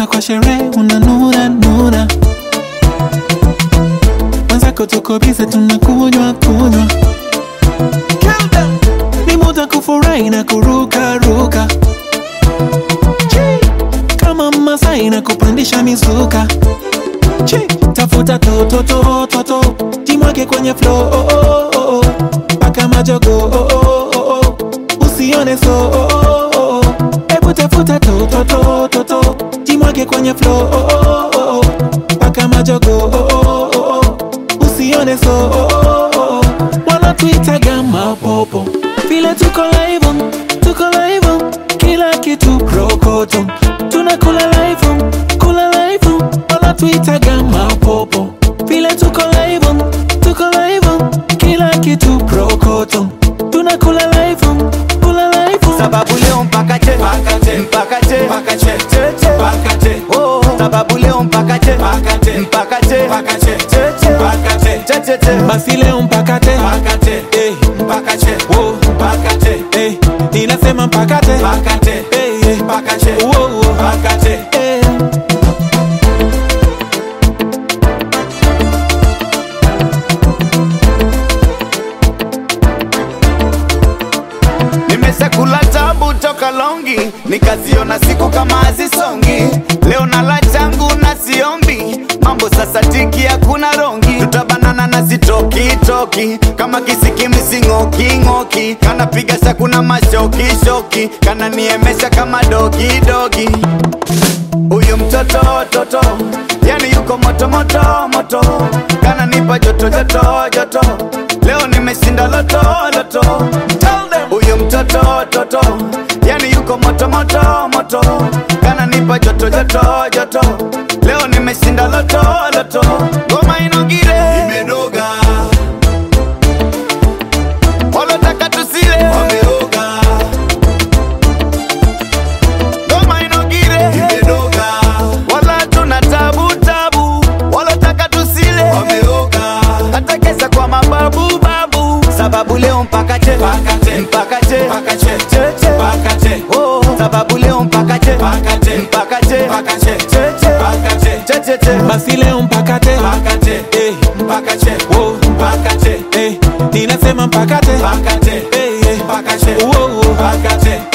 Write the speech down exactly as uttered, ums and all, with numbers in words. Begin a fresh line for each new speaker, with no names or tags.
Ukipita kwa sherehe unanuna nuna, wenzako tuko bize tunakunywa kunywa. Ni muda kufurahi na kuruka ruka, kama Masai na kupandisha mizuka. Tafuta toto toto toto, jimwage kwenye flow oh oh oh, paka majogo oh oh oh, usione so oh oh oh. Ebu tafuta toto toto toto, jimwage kwenye flow oh oh oh, paka majogo oh oh oh, usione so oh oh oh. Wanatuitaga mapopo, vile tuko live on, tuko live on, kila kitu prokoto, tunakula live on, kula live on. Wanatuitaga mapopo, vile tuko live on, tuko live on, kila kitu prokoto, tunakula live on, kula live on.
Sababu leo mpaka che, mpaka che, mpaka che, mpaka che, mpaka che, oh. Sababu leo mpaka che, mpaka che, mpaka che, mpaka che, mpaka che, che.
Basi leo mpaka che,
mpaka che, eh, mpaka che, oh, mpaka che,
eh, ninasema mpaka che,
mpaka che,
eh,
mpaka che,
oh, oh,
mpaka che,
eh.
Nimeshakula tabu toka longi, nikaziona siku kama hazisongi. Leo nala changu na siombi, mambo sasa tiki hakuna rongi. Tutabanana na sitoki toki, kama kisikimi singoki ngoki. Kana piga shakuna mashoki shoki, kana niemesha kama dogi dogi. Uyu mtoto toto, yani yuko moto moto moto, kana nipa joto joto joto. Leo nimeshinda loto loto. Tell them. Uyu mtoto toto, yani yuko moto moto moto, kana nipa joto joto joto. Leo nimeshinda loto loto. Ngoma inogire imenoga, walotaka tusile wameoga. Ngoma inogire imenoga, wala tuna tabu tabu, walotaka tusile wameoga. Hata kesa kwa mababu babu, sababu leo mpaka che, mpaka che, mpaka che, mpaka che, mpaka che, oh. Sababu leo mpaka che, mpaka che, mpaka che, mpaka che, mpaka che, che.
Basi leo mpaka che,
mpaka che,
eh,
mpaka che,
oh,
mpaka che,
eh, ninasema mpaka che,
mpaka che,
eh,
mpaka che,
oh, oh,
mpaka che.